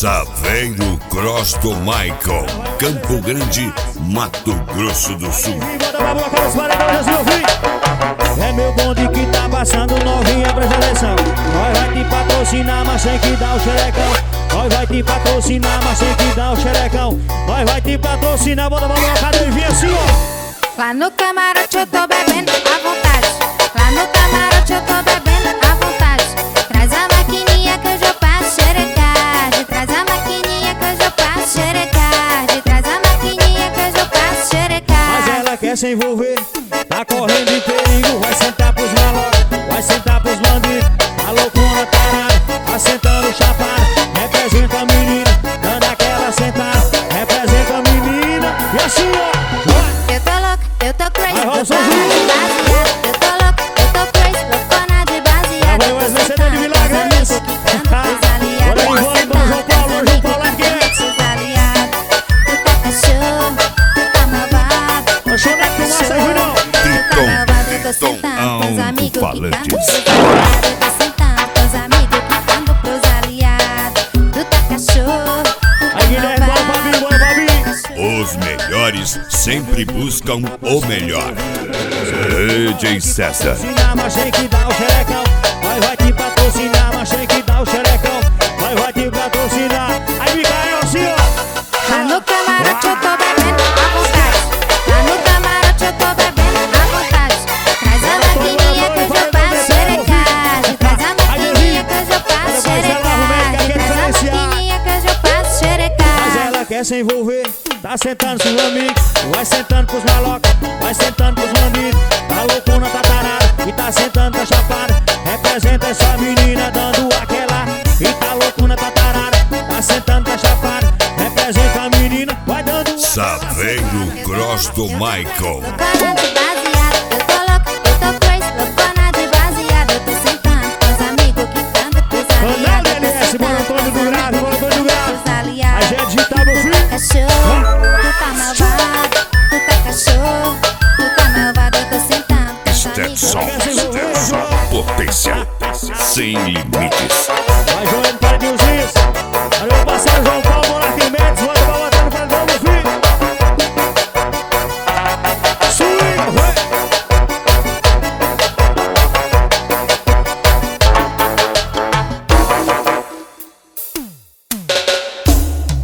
Saveiro Cross do Michael, Campo Grande, Mato Grosso do Sul. É meu bonde que tá passando, novinha, presta atenção. Nós vai te patrocinar, mas sem que dá o xerecão. Nós vai te patrocinar, mas sem que dá o xerecão. Nós vai te patrocinar, bota a mão na cadeira e vem assim, ó. Lá no camarote eu tô bebendo à vontade. Lá no camarote eu tô bebendo à vontade. Traz a maquininha que eu já passo xerecagem. Traz a maquininha que eu já passo xerecagem. Traz a maquininha que eu já passo xerecagem. Mas ela quer se envolver, tá correndo de perigo. Vai sentar pros malocos, vai sentar pros bandidos. A loucura tarada, assentando chapado. Representa a menina, dando aquela sentada. Representa a menina, e assim ó. Eu tô louca, eu tô crazy, Vai, loucona São de Júlio. baseado. Eu tô louca, eu tô crazy, loucona de baseado. Vai, Eu tô Wesley, você tá de sentando com os milagre, é amigos, isso? quicando pros aliados. Bora aí, Tô vamos, sentando João com os Paulo, amigos, João Paulo, quicando Guedes. pros aliados. Tu tá cachorro, tu tá malvado. Deixa eu dar com massa aí, não. Triton, Eu tô Triton, sentando com os amigos, alto-falantes. quicando pros aliados. Eu tô sentando com os amigos, quicando pros aliados. Tu tá cachorro, tu tá Aí, Guilherme, bora, malvado. Fabinho, bora, Fabinho. Os melhores sempre buscam o melhor. DJ César. Patrocinar, mas tem que dar o xerecão. Nós vai te patrocinar, mas tem que dar o xerecão. Nós vai te patrocinar. Aí, Micael, assim, ó. Lá no camarote eu tô bebendo à vontade. Lá no camarote eu tô bebendo à vontade. Traz a maquininha que eu já passo xerecagem. Traz a maquininha que eu já passo xerecagem. Traz a maquininha que eu já passo Mas xerecagem. ela quer se envolver, tá sentando com os amigos. Vai sentando pros malocos, vai sentando pros bandidos. Tá loucona, tá tarada, e tá sentando, tá chapada. Representa essa menina dando aquela. E tá loucona, tá tarada, tá sentando, tá chapada. Representa a menina, vai dando. Saveiro Cross do Michael. Loucona de baseado. Eu tô louca, eu tô crazy, loucona de baseado. Eu tô sentando com os amigos, quicando pros aliados. Eu tô LS, bora, sentando com Antônio os do Grave, amigos, bora, Antônio do quicando Grave. pros aliados. A gente digital, meu filho. Cachorro, tu tá malvado, tu tá cachorro, tu tá malvado, eu tô sentando com os amigos. Stetson, potência sem limites.